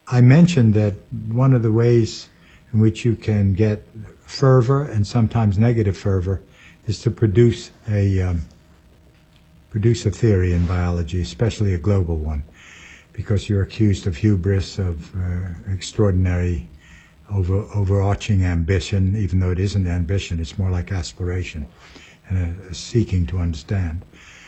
I mentioned that one of the ways in which you can get fervor and sometimes negative fervor is to produce a theory in biology, especially a global one, because you're accused of hubris, of extraordinary overarching ambition, even though it isn't ambition, it's more like aspiration and a seeking to understand.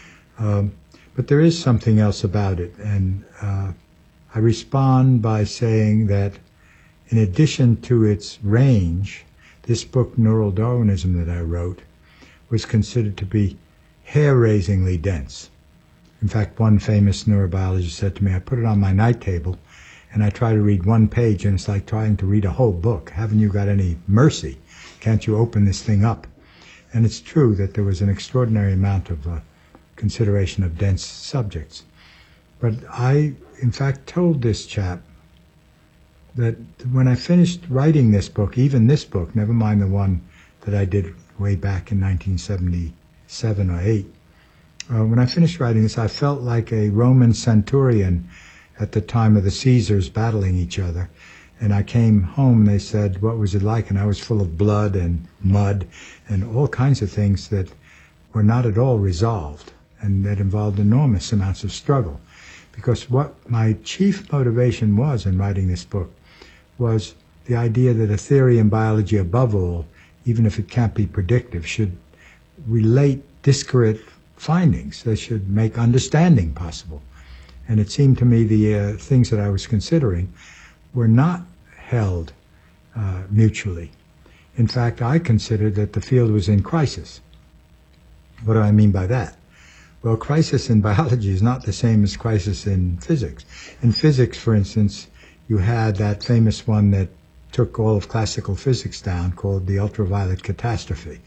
But there is something else about it, and I respond by saying that in addition to its range, this book, Neural Darwinism, that I wrote, was considered to be hair-raisingly dense. In fact, one famous neurobiologist said to me, I put it on my night table and I try to read one page and it's like trying to read a whole book. Haven't you got any mercy? Can't you open this thing up? And it's true that there was an extraordinary amount of consideration of dense subjects. But I, in fact, told this chap that when I finished writing this book, even this book, never mind the one that I did way back in 1977 or 8, when I finished writing this, I felt like a Roman centurion at the time of the Caesars battling each other. And I came home and they said, what was it like? And I was full of blood and mud and all kinds of things that were not at all resolved and that involved enormous amounts of struggle. Because what my chief motivation was in writing this book was the idea that a theory in biology, above all, even if it can't be predictive, should relate disparate findings. They should make understanding possible. And it seemed to me the things that I was considering were not held mutually. In fact, I considered that the field was in crisis. What do I mean by that? Well, crisis in biology is not the same as crisis in physics. In physics, for instance, you had that famous one that took all of classical physics down called the ultraviolet catastrophe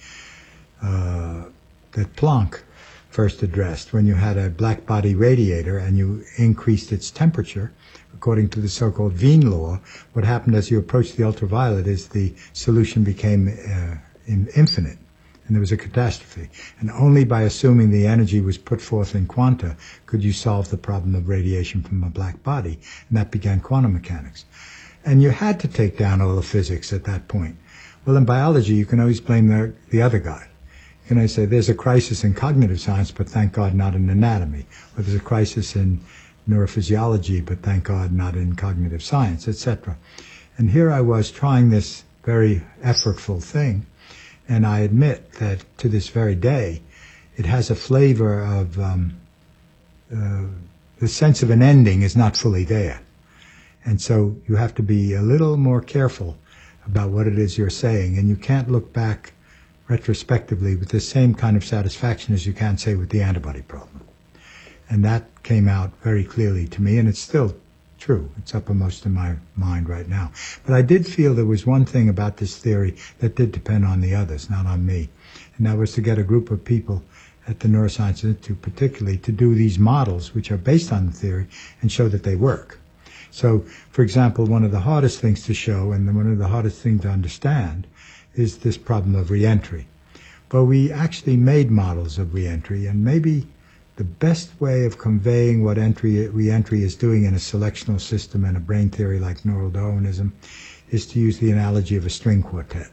that Planck first addressed, when you had a black body radiator and you increased its temperature. According to the so-called Wien law, what happened as you approached the ultraviolet is the solution became infinite, and there was a catastrophe. And only by assuming the energy was put forth in quanta could you solve the problem of radiation from a black body, and that began quantum mechanics. And you had to take down all the physics at that point. Well, in biology, you can always blame the other guy. You can always say, there's a crisis in cognitive science, but thank God not in anatomy. Or there's a crisis in neurophysiology, but thank God not in cognitive science, etc. And here I was trying this very effortful thing, and I admit that to this very day, it has a flavor of the sense of an ending is not fully there. And so you have to be a little more careful about what it is you're saying, and you can't look back retrospectively with the same kind of satisfaction as you can say with the antibody problem. And that came out very clearly to me, and it's still true. It's uppermost in my mind right now. But I did feel there was one thing about this theory that did depend on the others, not on me. And that was to get a group of people at the Neuroscience Institute particularly to do these models, which are based on the theory, and show that they work. So, for example, one of the hardest things to show, and one of the hardest things to understand, is this problem of reentry. But we actually made models of reentry, and maybe the best way of conveying what reentry is doing in a selectional system and a brain theory like neural Darwinism is to use the analogy of a string quartet.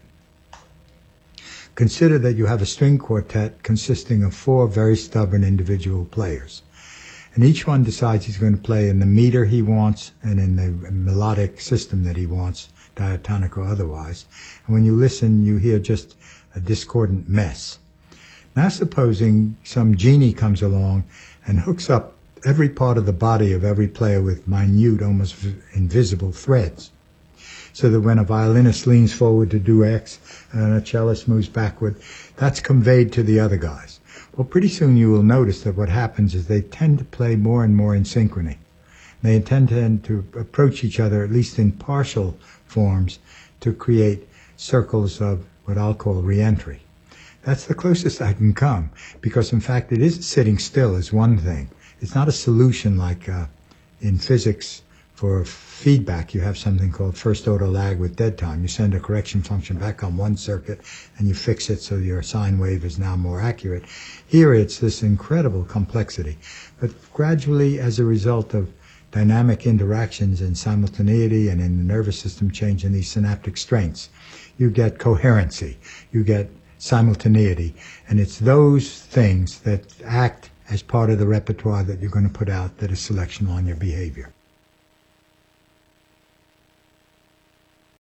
Consider that you have a string quartet consisting of 4 very stubborn individual players. And each one decides he's going to play in the meter he wants and in the melodic system that he wants, diatonic or otherwise. And when you listen, you hear just a discordant mess. Now supposing some genie comes along and hooks up every part of the body of every player with minute, almost invisible threads, so that when a violinist leans forward to do X and a cellist moves backward, that's conveyed to the other guys. Well, pretty soon you will notice that what happens is they tend to play more and more in synchrony. They tend to approach each other, at least in partial forms, to create circles of what I'll call reentry. That's the closest I can come, because in fact it is sitting still is one thing. It's not a solution like in physics for feedback. You have something called first order lag with dead time. You send a correction function back on one circuit and you fix it so your sine wave is now more accurate. Here it's this incredible complexity. But gradually, as a result of dynamic interactions in simultaneity and in the nervous system changing these synaptic strengths. You get coherency, you get simultaneity, and it's those things that act as part of the repertoire that you're going to put out that is selection on your behavior.